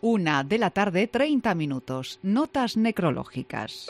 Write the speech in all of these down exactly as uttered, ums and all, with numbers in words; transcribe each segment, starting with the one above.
Una de la tarde, treinta minutos. Notas necrológicas.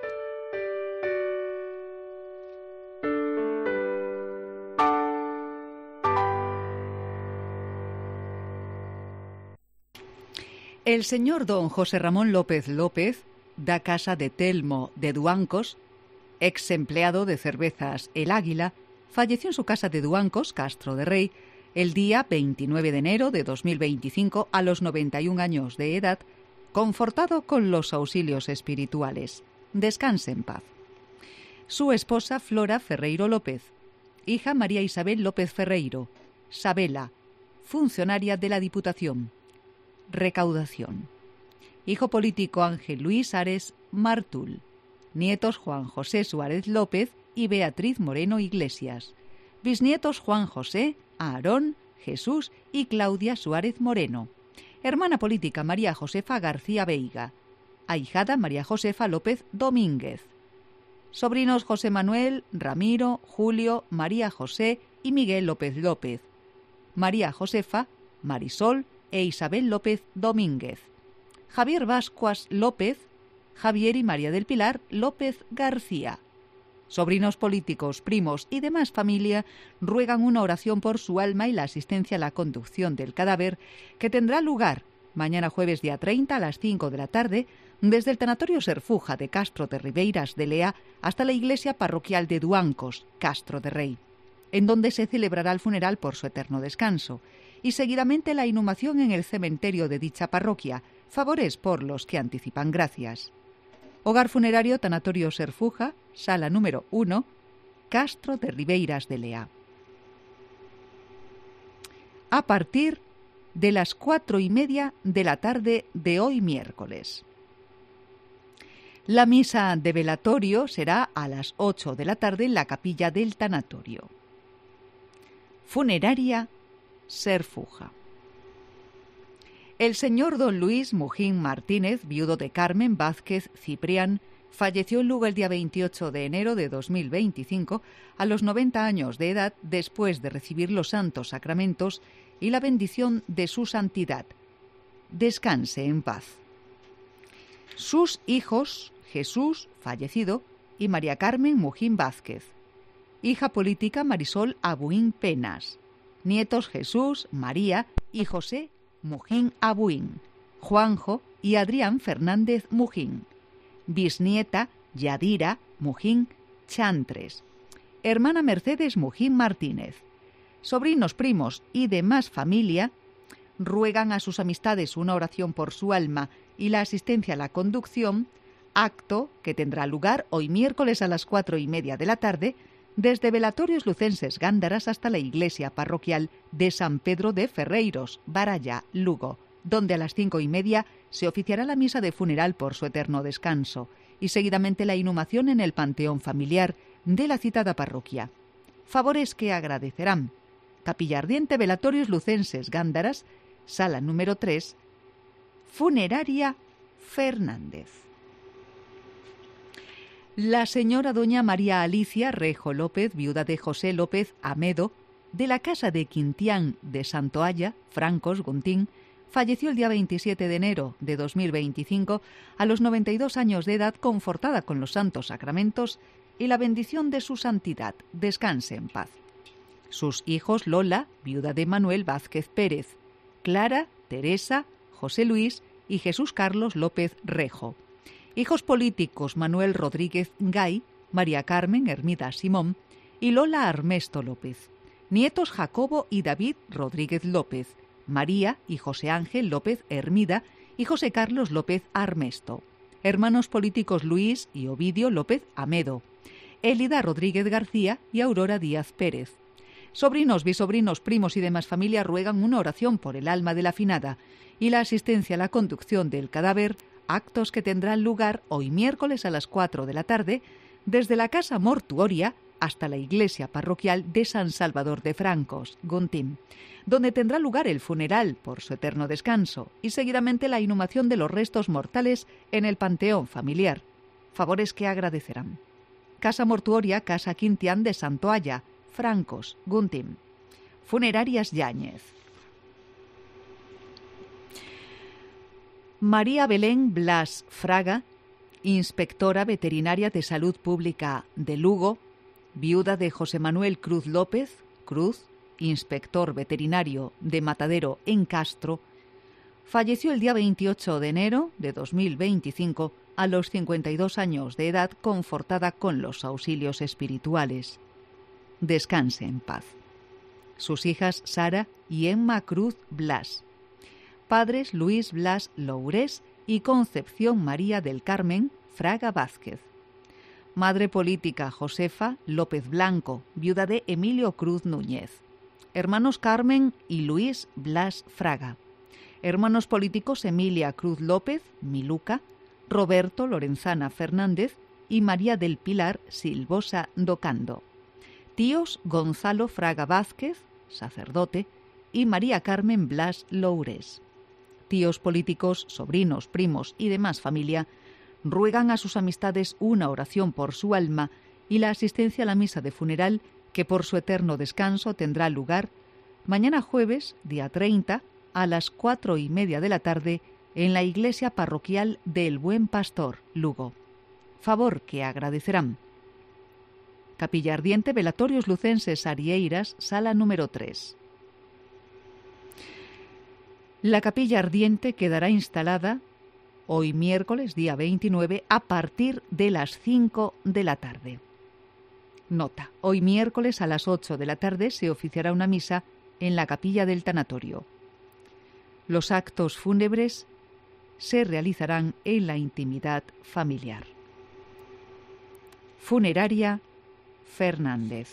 El señor don José Ramón López López, da casa de Telmo de Duancos, ex empleado de cervezas El Águila, falleció en su casa de Duancos, Castro de Rey, el día veintinueve de enero de dos mil veinticinco a los noventa y un años de edad, confortado con los auxilios espirituales. Descanse en paz. Su esposa Flora Ferreiro López, hija María Isabel López Ferreiro, Sabela, funcionaria de la Diputación. Recaudación. Hijo político Ángel Luis Ares Martul. Nietos Juan José Suárez López y Beatriz Moreno Iglesias. Bisnietos Juan José, Aarón, Jesús y Claudia Suárez Moreno. Hermana política María Josefa García Veiga. Ahijada María Josefa López Domínguez. Sobrinos José Manuel, Ramiro, Julio, María José y Miguel López López. María Josefa, Marisol e Isabel López Domínguez. Javier Vascuas López, Javier y María del Pilar López García. Sobrinos políticos, primos y demás familia ruegan una oración por su alma y la asistencia a la conducción del cadáver, que tendrá lugar mañana jueves día treinta a las cinco de la tarde desde el tanatorio Serfuja de Castro de Ribeiras de Lea hasta la iglesia parroquial de Duancos, Castro de Rey, en donde se celebrará el funeral por su eterno descanso, y seguidamente la inhumación en el cementerio de dicha parroquia, favores por los que anticipan gracias. Hogar funerario Tanatorio Serfuja, sala número uno, Castro de Ribeiras de Lea. A partir de las cuatro y media de la tarde de hoy miércoles. La misa de velatorio será a las ocho de la tarde en la capilla del tanatorio. Funeraria Serfuja. El señor don Luis Mujín Martínez, viudo de Carmen Vázquez Ciprián, falleció en Lugo el día veintiocho de enero de dos mil veinticinco a los noventa años de edad, después de recibir los santos sacramentos y la bendición de su santidad. Descanse en paz. Sus hijos, Jesús, fallecido, y María Carmen Mujín Vázquez. Hija política Marisol Abuín Penas. Nietos Jesús, María y José Mujín Abuín, Juanjo y Adrián Fernández Mujín. Bisnieta Yadira Mujín Chantres. Hermana Mercedes Mujín Martínez. Sobrinos, primos y demás familia ruegan a sus amistades una oración por su alma y la asistencia a la conducción, acto que tendrá lugar hoy miércoles a las cuatro y media de la tarde, desde Velatorios Lucenses Gándaras hasta la iglesia parroquial de San Pedro de Ferreiros, Baralla, Lugo, donde a las cinco y media se oficiará la misa de funeral por su eterno descanso y seguidamente la inhumación en el panteón familiar de la citada parroquia. Favores que agradecerán. Capilla Ardiente Velatorios Lucenses Gándaras, sala número tres, Funeraria Fernández. La señora doña María Alicia Rejo López, viuda de José López Amedo, de la casa de Quintián de Santoalla, Francos, Guntín, falleció el día veintisiete de enero de dos mil veinticinco a los noventa y dos años de edad, confortada con los santos sacramentos y la bendición de su santidad. Descanse en paz. Sus hijos Lola, viuda de Manuel Vázquez Pérez, Clara, Teresa, José Luis y Jesús Carlos López Rejo. Hijos políticos Manuel Rodríguez Gay, María Carmen Hermida Simón y Lola Armesto López. Nietos Jacobo y David Rodríguez López, María y José Ángel López Hermida y José Carlos López Armesto. Hermanos políticos Luis y Ovidio López Amedo, Élida Rodríguez García y Aurora Díaz Pérez. Sobrinos, bisobrinos, primos y demás familia ruegan una oración por el alma de la finada y la asistencia a la conducción del cadáver, actos que tendrán lugar hoy miércoles a las cuatro de la tarde desde la casa mortuoria hasta la iglesia parroquial de San Salvador de Francos, Guntín, donde tendrá lugar el funeral por su eterno descanso y seguidamente la inhumación de los restos mortales en el panteón familiar. Favores que agradecerán. Casa mortuoria Casa Quintián de Santoalla, Francos, Guntín. Funerarias Yáñez. María Belén Blas Fraga, inspectora veterinaria de Salud Pública de Lugo, viuda de José Manuel Cruz López, Cruz, inspector veterinario de Matadero en Castro, falleció el día veintiocho de enero de dos mil veinticinco a los cincuenta y dos años de edad, confortada con los auxilios espirituales. Descanse en paz. Sus hijas Sara y Emma Cruz Blas. Padres Luis Blas Lourés y Concepción María del Carmen Fraga Vázquez. Madre política Josefa López Blanco, viuda de Emilio Cruz Núñez. Hermanos Carmen y Luis Blas Fraga. Hermanos políticos Emilia Cruz López, Miluca, Roberto Lorenzana Fernández y María del Pilar Silvosa Docando. Tíos Gonzalo Fraga Vázquez, sacerdote, y María Carmen Blas Lourés. Tíos políticos, sobrinos, primos y demás familia ruegan a sus amistades una oración por su alma y la asistencia a la misa de funeral que por su eterno descanso tendrá lugar mañana jueves, día treinta, a las cuatro y media de la tarde en la iglesia parroquial del Buen Pastor, Lugo. Favor que agradecerán. Capilla Ardiente, Velatorios Lucenses Arieiras, sala número tres. La capilla ardiente quedará instalada hoy miércoles, día veintinueve, a partir de las cinco de la tarde. Nota: hoy miércoles a las ocho de la tarde se oficiará una misa en la capilla del tanatorio. Los actos fúnebres se realizarán en la intimidad familiar. Funeraria Fernández.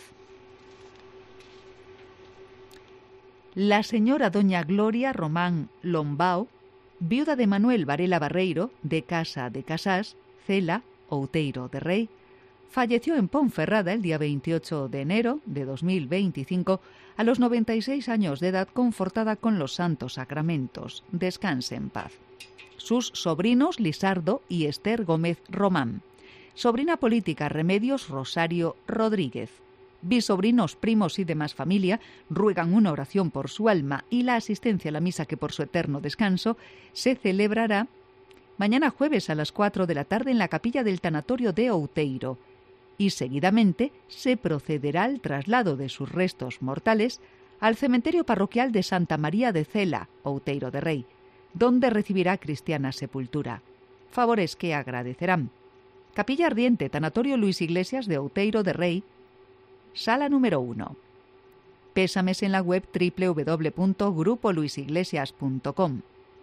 La señora doña Gloria Román Lombao, viuda de Manuel Varela Barreiro, de Casa de Casás, Cela, Outeiro de Rei, falleció en Ponferrada el día veintiocho de enero de dos mil veinticinco a los noventa y seis años de edad, confortada con los santos sacramentos. Descanse en paz. Sus sobrinos Lisardo y Esther Gómez Román. Sobrina política Remedios Rosario Rodríguez. Bisobrinos, primos y demás familia ruegan una oración por su alma y la asistencia a la misa que por su eterno descanso se celebrará mañana jueves a las cuatro de la tarde en la capilla del tanatorio de Outeiro, y seguidamente se procederá al traslado de sus restos mortales al cementerio parroquial de Santa María de Cela, Outeiro de Rei, donde recibirá cristiana sepultura. Favores que agradecerán. Capilla Ardiente, Tanatorio Luis Iglesias de Outeiro de Rei, sala número uno. Pésames en la web doble u doble u doble u punto grupo luis iglesias punto com.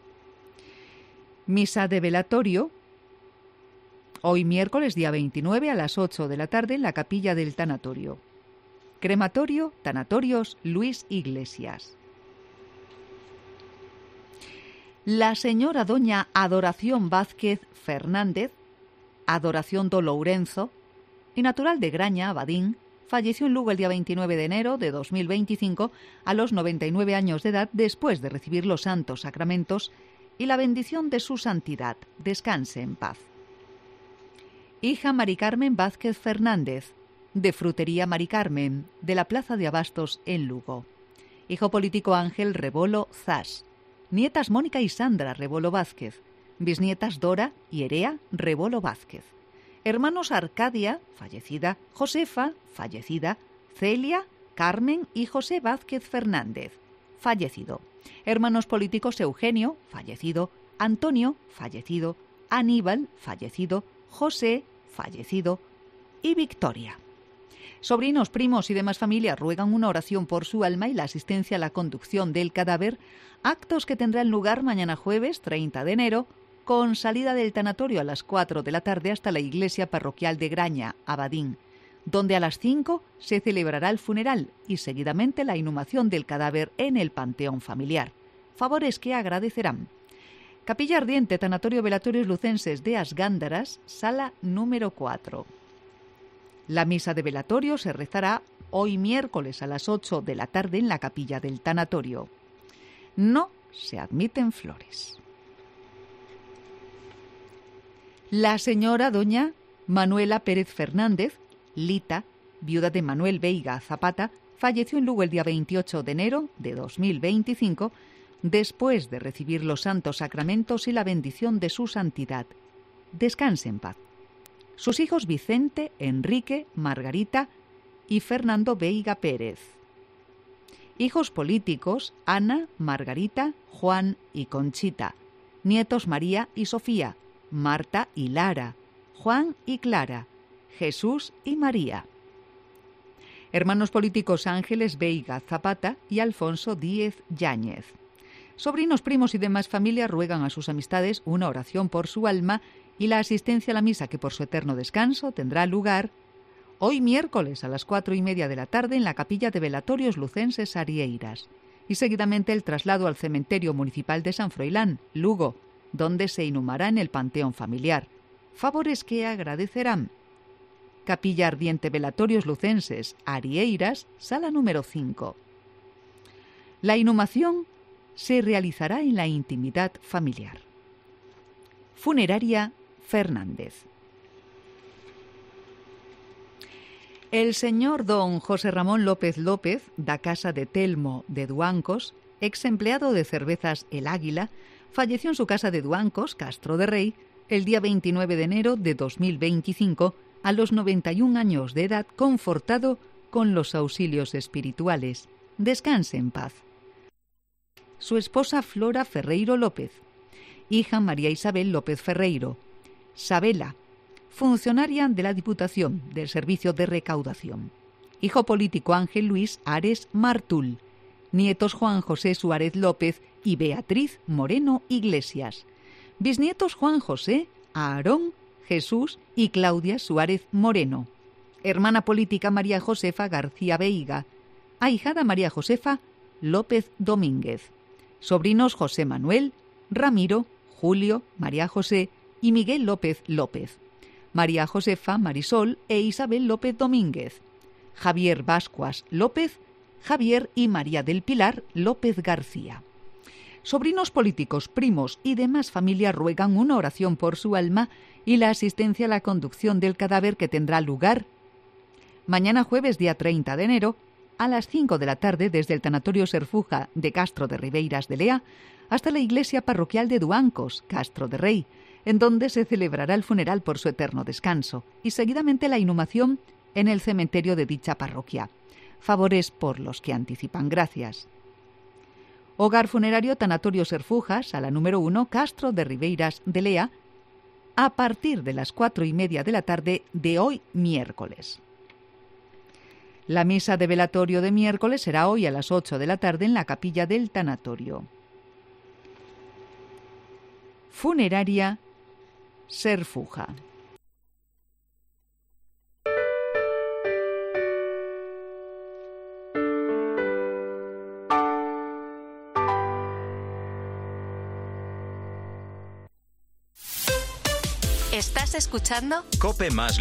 Misa de velatorio hoy miércoles día veintinueve a las ocho de la tarde en la capilla del tanatorio. Crematorio, Tanatorios Luis Iglesias. La señora doña Adoración Vázquez Fernández, Adoración do Lourenzo, y natural de Graña, Abadín, falleció en Lugo el día veintinueve de enero de dos mil veinticinco a los noventa y nueve años de edad, después de recibir los santos sacramentos y la bendición de su santidad. Descanse en paz. Hija Mari Carmen Vázquez Fernández, de Frutería Mari Carmen, de la Plaza de Abastos en Lugo. Hijo político Ángel Rebolo Zas. Nietas Mónica y Sandra Rebolo Vázquez. Bisnietas Dora y Erea Rebolo Vázquez. Hermanos Arcadia, fallecida, Josefa, fallecida, Celia, Carmen y José Vázquez Fernández, fallecido. Hermanos políticos Eugenio, fallecido, Antonio, fallecido, Aníbal, fallecido, José, fallecido, y Victoria. Sobrinos, primos y demás familias ruegan una oración por su alma y la asistencia a la conducción del cadáver, actos que tendrán lugar mañana jueves treinta de enero, con salida del tanatorio a las cuatro de la tarde hasta la iglesia parroquial de Graña, Abadín, donde a las cinco se celebrará el funeral y seguidamente la inhumación del cadáver en el panteón familiar. Favores que agradecerán. Capilla Ardiente, Tanatorio Velatorios Lucenses de Asgándaras, sala número cuatro. La misa de velatorio se rezará hoy miércoles a las ocho de la tarde en la capilla del tanatorio. No se admiten flores. La señora doña Manuela Pérez Fernández, Lita, viuda de Manuel Veiga Zapata, falleció en Lugo el día veintiocho de enero de dos mil veinticinco después de recibir los santos sacramentos y la bendición de su santidad. Descanse en paz. Sus hijos Vicente, Enrique, Margarita y Fernando Veiga Pérez. Hijos políticos: Ana, Margarita, Juan y Conchita. Nietos: María y Sofía, Marta y Lara, Juan y Clara, Jesús y María. Hermanos políticos: Ángeles Veiga Zapata y Alfonso Díez Yáñez. Sobrinos, primos y demás familias ruegan a sus amistades una oración por su alma y la asistencia a la misa que por su eterno descanso tendrá lugar hoy miércoles a las cuatro y media de la tarde en la capilla de Velatorios Lucenses Arieiras, y seguidamente el traslado al cementerio municipal de San Froilán, Lugo, donde se inhumará en el panteón familiar. Favores que agradecerán. Capilla Ardiente Velatorios Lucenses Arieiras, sala número cinco. La inhumación se realizará en la intimidad familiar. Funeraria Fernández. El señor don José Ramón López López, da casa de Telmo de Duancos, ex empleado de cervezas El Águila, falleció en su casa de Duancos, Castro de Rey, el día veintinueve de enero de dos mil veinticinco, a los noventa y un años de edad, confortado con los auxilios espirituales. Descanse en paz. Su esposa Flora Ferreiro López, hija María Isabel López Ferreiro, Sabela, funcionaria de la Diputación del Servicio de Recaudación. Hijo político: Ángel Luis Ares Martul. Nietos: Juan José Suárez López y Beatriz Moreno Iglesias. Bisnietos: Juan José, Aarón, Jesús y Claudia Suárez Moreno. Hermana política: María Josefa García Veiga. Ahijada: María Josefa López Domínguez. Sobrinos: José Manuel, Ramiro, Julio, María José y Miguel López López. María Josefa Marisol e Isabel López Domínguez. Javier Vascuas López, Javier y María del Pilar López García. Sobrinos políticos, primos y demás familia ruegan una oración por su alma y la asistencia a la conducción del cadáver, que tendrá lugar mañana jueves día treinta de enero a las cinco de la tarde desde el Tanatorio Serfuja de Castro de Ribeiras de Lea hasta la iglesia parroquial de Duancos, Castro de Rey, en donde se celebrará el funeral por su eterno descanso y seguidamente la inhumación en el cementerio de dicha parroquia. Favores por los que anticipan. Gracias. Hogar funerario Tanatorio Serfuja, sala número uno, Castro de Ribeiras de Lea, a partir de las cuatro y media de la tarde de hoy miércoles. La misa de velatorio de miércoles será hoy a las ocho de la tarde en la capilla del tanatorio. Funeraria Serfuja. ¿Estás escuchando? Cope más